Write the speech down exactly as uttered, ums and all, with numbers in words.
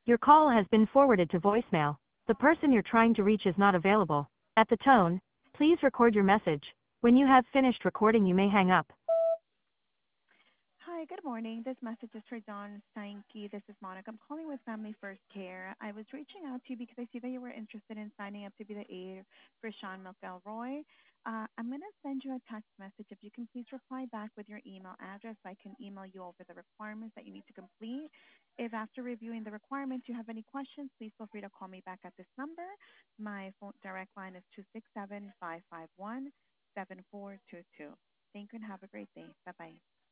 Your call has been forwarded to voicemail. The person you're trying to reach is not available. At the tone, please record your message. When you have finished recording, you may hang up. Hi, good morning. This message is for Don Steinke. This is Monica. I'm calling with Family First Care. I was reaching out to you because I see that you were interested in signing up to be the aide for Sean McElroy. Uh, I'm going to send you a text message. If you can please reply back with your email address, I can email you over the requirements that you need to complete. If after reviewing the requirements you have any questions, please feel free to call me back at this number. My phone direct line is two six seven, five five one, seven four two two. Thank you and have a great day. Bye-bye.